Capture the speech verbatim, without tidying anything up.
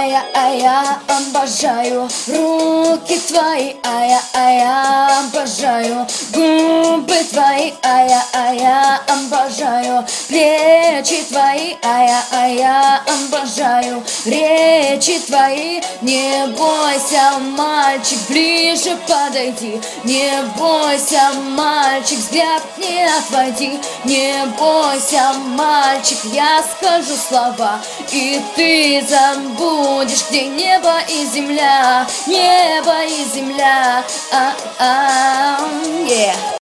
а я, а я обожаю руки твои, а я, а я обожаю губы твои, а я, а я обожаю плечи твои, а я, а я обожаю речи твои. Не бойся, мальчик, ближе подойди, не бойся, мальчик, взгляд не отводи, не бойся, мальчик, я скажу слова, и ты забудешь, где небо и земля, небо и земля, а-а, yeah.